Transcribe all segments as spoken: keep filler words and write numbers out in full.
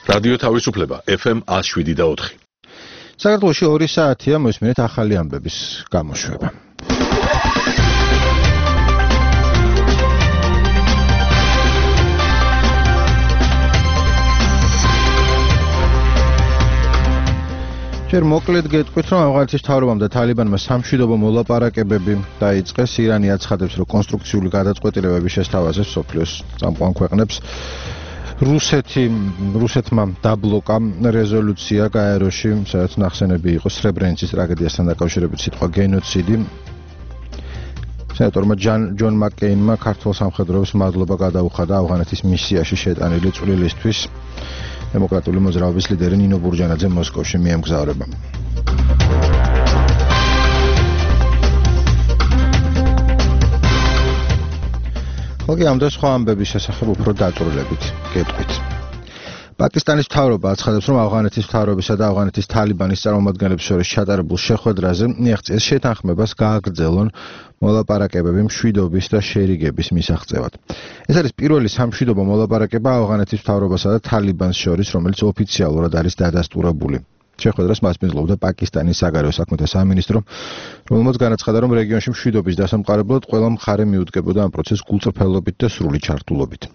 რადიო თავისუფლება ეფ ემ one oh seven და four. საქართველოში ორი საათია მოსმენთ ახალი ამბების გამოშვება. ჯერ მოკლედ გეტყვით, რომ ავღანეთის მთავრობამ და თალიბანმა სამშვიდობო მოლაპარაკებები დაიწყეს. ირანი აცხადებს, რომ კონსტრუქციული გადაწყვეტილებები შესთავაზებს მსოფლიოს წამყვან ქვეყნებს. რუსეთი რუსეთმა დაბლოკა რეზოლუცია გაეროში, სადაც ნახსენები იყო სრებრენიცის ტრაგედიასთან დაკავშირებით სიტყვა გენოციდი. სენატორმა ჯონ მაკკეინმა ქართულ სამხედროებს მადლობა გადაუხადა ავღანეთის მისიაში შეტანილი წვლილისთვის. დემოკრატიული მოძრაობის ლიდერი ნინო ბურჯანაძე მოსკოვში მიემგზავრება. ხოლმე ამ და სხვა ამბების შესახებ უფრო დაწვრილებით გეტყვით. პაკისტანის მთავრობა აცხადებს, რომ ავღანეთის მთავრობისა და ავღანეთის თალიბანის წარმომადგენლებს შორის ჩატარებულ შეხვედრაზე მიაღწიეს შეთანხმებას გააგრძელონ მოლაპარაკებები მშვიდობის და შერიგების მისაღწევად. ეს არის პირველი სამშვიდობო მოლაპარაკება ავღანეთის მთავრობასა და თალიბანს შორის, რომელიც ოფიციალურად არის დადასტურებული. შეხვედრას მასპინძლობდა პაკისტანის საგარეო საქმეთა სამინისტრო, რომელმაც განაცხადა, რომ რეგიონში მშვიდობის დასამყარებლად ყველა მხარე მიუდგებოდა ამ პროცესს გულწრფელობით და სრული ჩართულობით.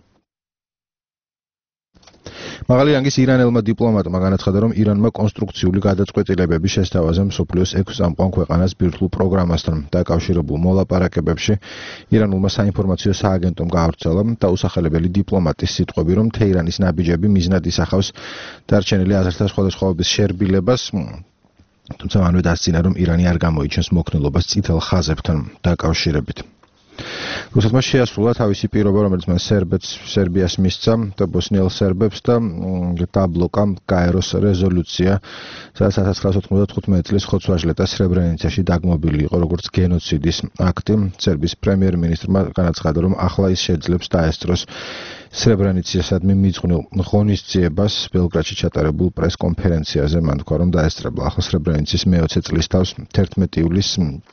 მაღალი რანგის ირანელმა დიპლომატმა განაცხადა, რომ ირანმა კონსტრუქციული გადაწყვეტილებები შესთავაზა მსოფლიოს ექვს წამყვან ქვეყანას ბირთვულ პროგრამასთან დაკავშირებულ მოლაპარაკებებში. ირანულმა საინფორმაციო სააგენტომ გაავრცელა დაუსახელებელი დიპლომატის სიტყვები, რომ თეირანის ნაბიჯები მიზნად ისახავს დარჩენილი აზრთა სხვადასხვაობის შერბილებას, თუმცა მანვე დასძინა, რომ ირანი არ გამოიჩენს მოქნილობას წითელ ხაზებთან დაკავშირებით. რუსეთმა შეასრულა თავისი პირობა, რომელიც მან სერბეთს, სერბიას მისცა და ბოსნიელ სერბებს და დაბლოკა გაეროს რეზოლუცია, სადაც one thousand nine hundred ninety-five წლის ხოცვაჟლეტა სრებრენიცაში დაგმობილი იყო როგორც გენოციდის აქტი. სერბიის პრემიერ-მინისტრმა განაცხადა, რომ ახლა ის შეძლებს დაესწროს სრებრენიცისადმი მიძღვნილ ღონისძიებას ბელგრადში ჩატარებულ პრეს-კონფერენციაზე. მან თქვა, რომ დაესწრებლა ახლა სრებრენიცის მეოცე წლის თავს თერთმეტი ივლისს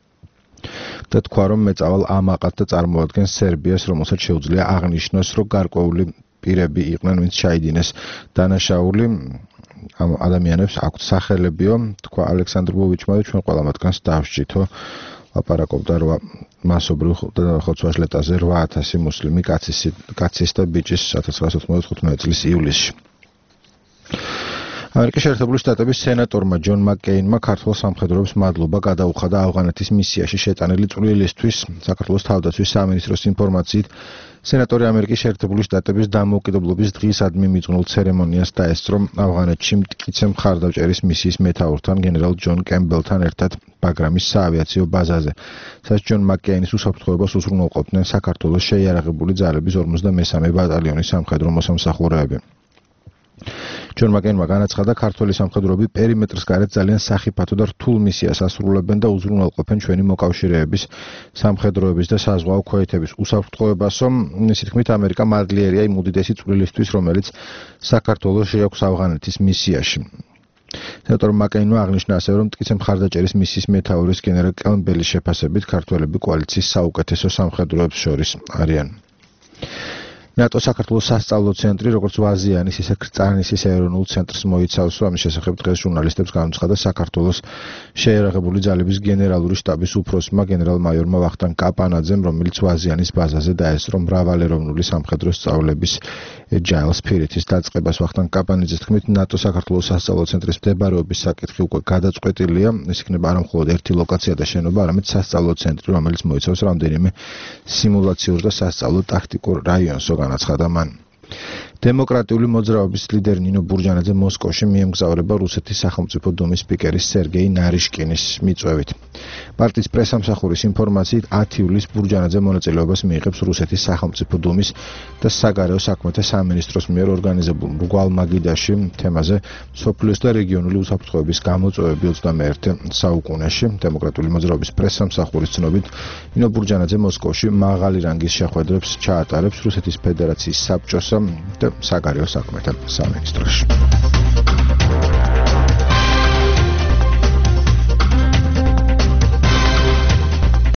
და თქვა, რომ მეწავალ ამაყად და წარმოადგენს სერბიას, რომელსაც შეუძლია აღნიშნოს, რომ გარკვეული პირები იყვნენ, ვინც ჩაიდინეს დანაშაული. ამ ადამიანებს აქვთ სახელებიო, თქვა ალექსანდრ ბოვიჩმა და ჩვენ ყველა მათგანს დავსჯითო. ლაპარაკობდა რვა მასობრივ ხოცვაჟლეტაზე რვა ათასი მუსლიმი კაცის კაცის და ბიჭის one thousand nine hundred ninety-five წლის ივლისში. ამერიკის შეერთებული შტატების სენატორმა ჯონ მაკკეინმა ქართულ სამხედროებს მადლობა გადაუხადა ავღანეთის მისიაში შეტანილი წვლილისთვის. საქართველოს თავდაცვის სამინისტროს ინფორმაციით, სენატორი ამერიკის შეერთებული შტატების დამოუკიდებლობის დღისადმი მიძღვნილ ცერემონიას დაესწრო ავღანეთში მტკიცე მხარდაჭერის მისიის მეთაურთან გენერალ ჯონ კემბელთან ერთად ბაგრამის საავიაციო ბაზაზე, სადაც ჯონ მაკკეინის უსაფრთხოებას უზრუნველყოფდნენ საქართველოს შეიარაღებული ძალების ორმოცდამესამე ბატალიონის სამხედრო მოსამსახურეები. ჯონ მაკკეინმა განაცხადა, ქართველი სამხედროები პერიმეტრს გარეთ ძალიან სახიფათო და რთულ მისიას ასრულებენ და უზრუნველყოფენ ჩვენი მოკავშირეების, სამხედროების და საზღვაო ქვეითების უსაფრთხოებასო. მისი თქმით, ამერიკა მადლიერია იმ უდიდესი წვლილისთვის, რომელიც საქართველოს შეაქვს ავღანეთის მისიაში. სენატორ მაკკეინმა აღნიშნა ასევე, რომ მტკიცე მხარდაჭერის მისიის მეთაურის გენერალ კემბელის შეფასებით ქართველები კოალიციის საუკეთესო სამხედროებს შორის არიან. ნატო საქართველოს სასწავლო ცენტრი, როგორც ვაზიანის, ისე კრწანისის ეროვნულ ცენტრს მოიცავს, ამის შესახებ დღეს ჟურნალისტებს განაცხადა საქართველოს შეიარაღებული ძალების გენერალური შტაბის უფროსმა გენერალ-მაიორმა ვახტანგ კაპანაძემ, რომელიც ვაზიანის ბაზაზე დაესწრო მრავალეროვნული სამხედრო სწავლების agile spirit-ის დაწყებას. ვახტანგ კაპანაძის თქმით, ნატო საქართველოს სასწავლო ცენტრის მდებარეობის საკითხი უკვე გადაწყვეტილია. ეს იქნება არა მხოლოდ ერთი ლოკაცია და შენობა, არამედ სასწავლო ცენტრი, რომელიც მოიცავს რამდენიმე სიმულაციურ და სასწავლო ტაქტიკურ რაიონს. განაცხადა მან. დემოკრატიული მოძრაობის ლიდერი ნინო ბურჯანაძე მოსკოვში მიემგზავრება რუსეთის სახელმწიფო დუმის სპიკერის სერგეი ნარიშკინის მიწვევით. პარტიის პრესამსახურის ინფორმაციით ათი ივლისს ბურჯანაძე მონაწილეობას მიიღებს რუსეთის სახელმწიფო დუმის და საგარეო საქმეთა სამინისტროს მიერ ორგანიზებულ მრგვალ-მაგიდაში თემაზე მსოფლიოს და რეგიონული უსაფრთხოების გამოწვევები ოცდამეერთე საუკუნეში. დემოკრატიული მოძრაობის პრესამსახურის ცნობით, ნინო ბურჯანაძე მოსკოვში მაღალი რანგის შეხვედრებს ჩაატარებს რუსეთის ფედერაციის საბჭოსა და საგარეო საქმეთა სამინისტროში.